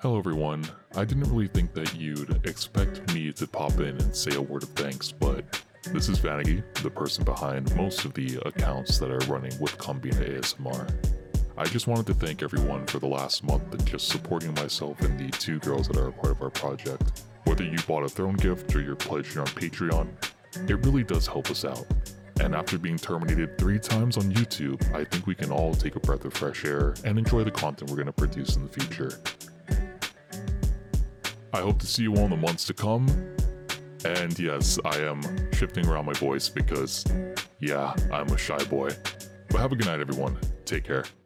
Hello everyone. I didn't really think that you'd expect me to pop in and say a word of thanks, but this is Vanity, the person behind most of the accounts that are running with Combina ASMR. I just wanted to thank everyone for the last month and just supporting myself and the two girls that are a part of our project. Whether you bought a throne gift or you're pledged on Patreon, it really does help us out. And after being terminated 3 times on YouTube, I think we can all take a breath of fresh air and enjoy the content we're going to produce in the future. I hope to see you all in the months to come. And yes, I am shifting around my voice because, yeah, I'm a shy boy. But have a good night, everyone. Take care.